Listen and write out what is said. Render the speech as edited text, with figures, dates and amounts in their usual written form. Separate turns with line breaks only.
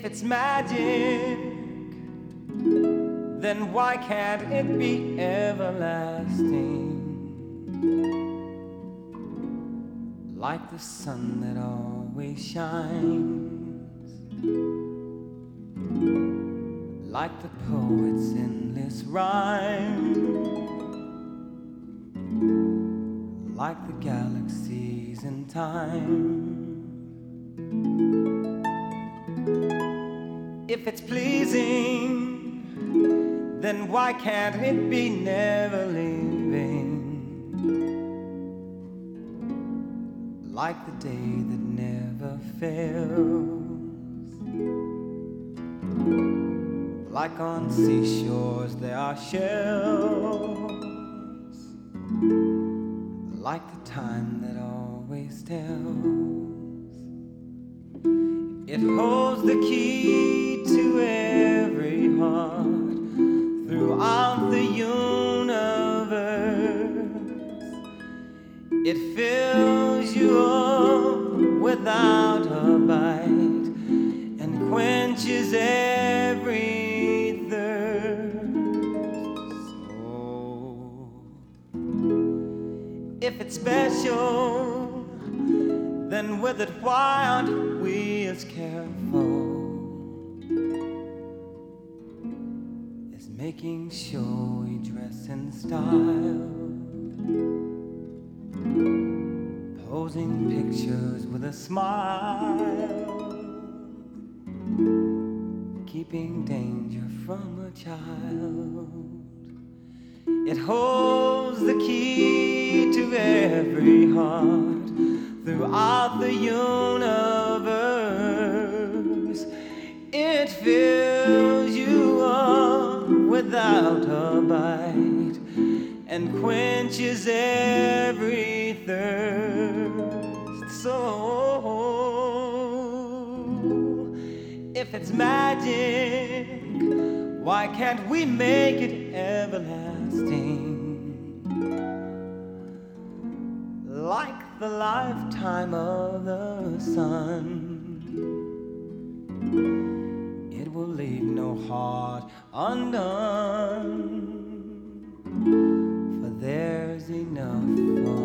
it's magic, then why can't it be everlasting? Like the sun that always shines, like the poet's endless rhyme, like the galaxies in time. If it's pleasing, then why can't it be never leaving? Like the day that never fails, like on seashores there are shells, like the time that always tells. It holds the key to every heart throughout the universe. It fills you up without a bite and quenches every thirst. So, if it's special, then with it why aren't we as careful as making sure we dress in style, posing pictures with a smile, keeping danger from a child. It holds the key to every heart throughout the universe. It fills you up without a bite and quenches every thirst. So, if it's magic, why can't we make it everlasting? Like the lifetime of the sun, it will leave no heart undone, for there's enough for